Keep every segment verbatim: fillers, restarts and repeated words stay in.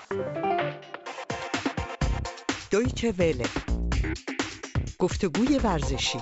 دویچه وله، گفتگوی ورزشی.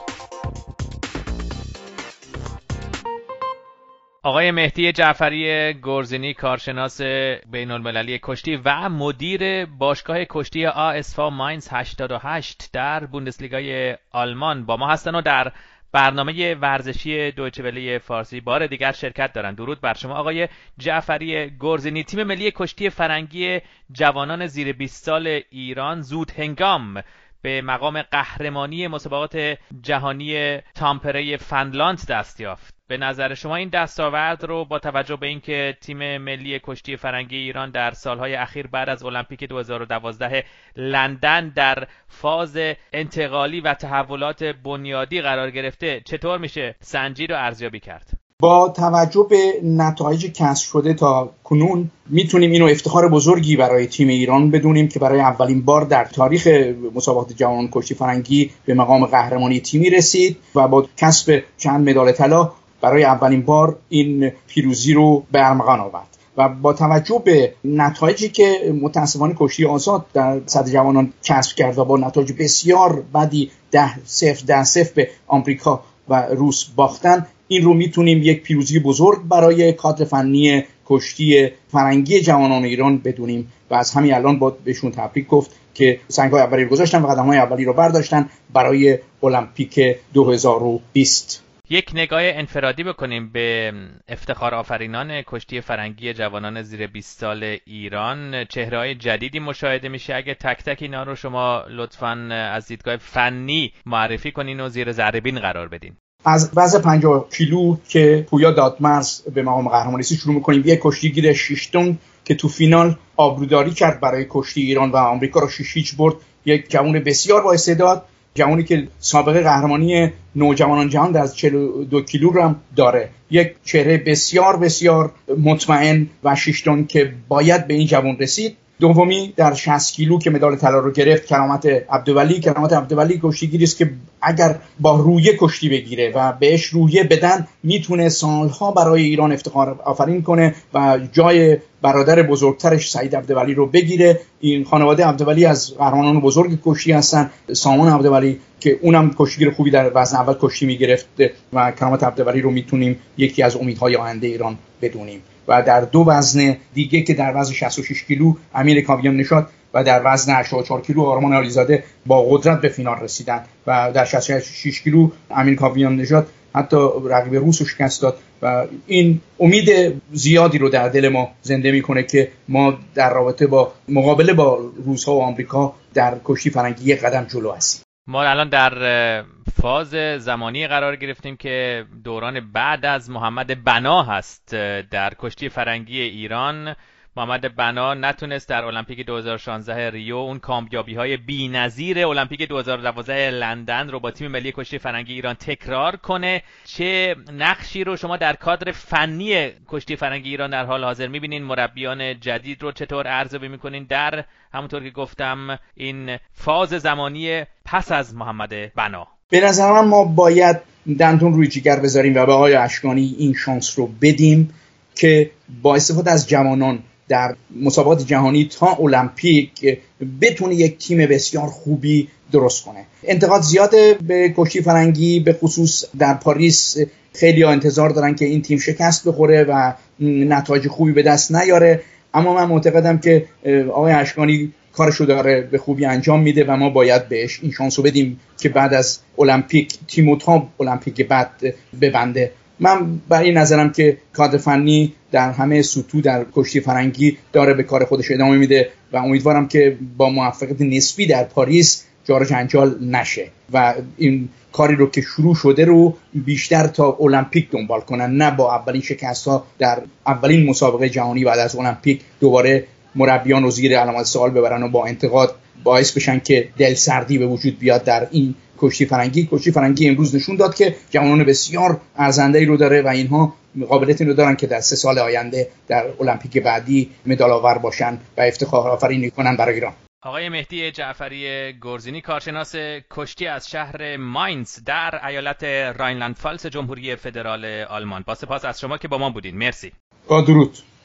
آقای مهدی جعفری گرزینی، کارشناس بین‌المللی کشتی و مدیر باشگاه کشتی آ اس وی ماینز هشتاد و هشت در بوندسلیگای آلمان با ما هستن و در برنامه ورزشی دویچه وله فارسی بار دیگر شرکت دارن. درود بر شما آقای جعفری گرزینی. تیم ملی کشتی فرنگی جوانان زیر بیست سال ایران زود هنگام به مقام قهرمانی مسابقات جهانی تامپره فنلاند دست یافت. به نظر شما این دستاورد رو با توجه به اینکه تیم ملی کشتی فرنگی ایران در سالهای اخیر بعد از المپیک دو هزار و دوازده لندن در فاز انتقالی و تحولات بنیادی قرار گرفته، چطور میشه سنجید و ارزیابی کرد؟ با توجه به نتایج کسب شده تا کنون میتونیم اینو افتخار بزرگی برای تیم ایران بدونیم که برای اولین بار در تاریخ مسابقات جهان کشتی فرنگی به مقام قهرمانی تیمی رسید و با کسب چند مدال طلا برای اولین بار این پیروزی رو به ارمغان آورد. و با توجه به نتایجی که متاسفانه کشتی آزاد در صدر جوانان کسب کرد و با نتایج بسیار بدی ده صفر ده صفر به آمریکا و روس باختن، این رو میتونیم یک پیروزی بزرگ برای کادر فنی کشتی فرنگی جوانان ایران بدونیم و از همین الان با بهشون تبریک گفت که سنگ‌های اولی رو گذاشتن و قدم‌های اولی رو برداشتن برای المپیک دو هزار و بیست. یک نگاه انفرادی بکنیم به افتخار آفرینان کشتی فرنگی جوانان زیر بیست سال ایران. چهره‌های جدیدی مشاهده میشه. اگه تک تک اینا رو شما لطفاً از دیدگاه فنی معرفی کنین و زیر ذره بین قرار بدین. از وزن پنجاه کیلو که پویا دادمرز به مقام قهرمانی شروع می‌کنیم. یک کشتیگیر شش تن که تو فینال آبروداری کرد برای کشتی ایران و آمریکا رو شش هیچ برد. یک جوان بسیار با استعداد، جوانی که سابقه قهرمانی نوجوانان جهان در چهل و دو کیلو رو هم داره. یک چهره بسیار بسیار مطمئن و شش تن که باید به این جوان رسید. دومی در شصت کیلو که مدال طلا رو گرفت کرامت عبدولی. کرامت عبدولی کشتیگیری است که اگر با رویه کشتی بگیره و بهش رویه بدن میتونه سالها برای ایران افتخار آفرین کنه و جای برادر بزرگترش سعید عبدولی رو بگیره. این خانواده عبدولی از قهرمانان بزرگ کشتی هستن. سامان عبدولی که اونم کشتیگیر خوبی در وزن اول کشتی میگرفت و کرامت عبدولی رو میتونیم یکی از امیدهای آینده ایران بدونیم. و در دو وزن دیگه که در وزن شصت و شش کیلو امیر کاویان نژاد و در وزن هشتاد و چهار کیلو آرمان علیزاده با قدرت به فینال رسیدن و در شصت و شش کیلو امیر کاویان نژاد حتی رقیب روس رو شکست داد و این امید زیادی رو در دل ما زنده میکنه که ما در رابطه با مقابله با روس‌ها و آمریکا در کشتی فرنگی یک قدم جلو هستیم. ما الان در فاز زمانی قرار گرفتیم که دوران بعد از محمد بنا هست در کشتی فرنگی ایران. محمد بنا نتونست در المپیک دو هزار و شانزده ریو اون کامیابی‌های بی‌نظیر المپیک دو هزار و دوازده لندن رو با تیم ملی کشتی فرنگی ایران تکرار کنه. چه نقشی رو شما در کادر فنی کشتی فرنگی ایران در حال حاضر می‌بینین؟ مربیان جدید رو چطور ارزیابی می‌کنین در همونطور که گفتم این فاز زمانی پس از محمد بنا؟ به نظر من ما باید دندون روی جگر بذاریم و به آقای اشکانی این شانس رو بدیم که با استفاده از جوانان در مسابقات جهانی تا المپیک بتونه یک تیم بسیار خوبی درست کنه. انتقاد زیاده به کشتی فرنگی، به خصوص در پاریس خیلی ها انتظار دارن که این تیم شکست بخوره و نتایج خوبی به دست نیاره، اما من معتقدم که آقای اشکانی کارشو داره به خوبی انجام میده و ما باید بهش این شانسو بدیم که بعد از المپیک تیمو تا المپیک بعد ببنده. من برای نظرم که کادر فنی در همه سطوح در کشتی فرنگی داره به کار خودش ادامه میده و امیدوارم که با موفقیت نسبی در پاریس جار و جنجال نشه و این کاری رو که شروع شده رو بیشتر تا المپیک دنبال کنن، نه با اولین شکست ها در اولین مسابقه جهانی بعد از المپیک دوباره مربیان رو زیر علامت سوال ببرن و با انتقاد باعث بشن که دل سردی به وجود بیاد در این کشتی فرنگی. کشتی فرنگی امروز نشون داد که جوانان بسیار ارزنده‌ای رو داره و اینها قابلیت اینو دارن که در سه سال آینده در المپیک بعدی مدال آور باشن و افتخار آفرینی کنن برای ایران. آقای مهدی جعفری گرزینی، کارشناس کشتی از شهر ماینز در ایالت راینلند فالز جمهوری فدرال آلمان، با سپاس از شما که با ما بودین. مرسی. با درود.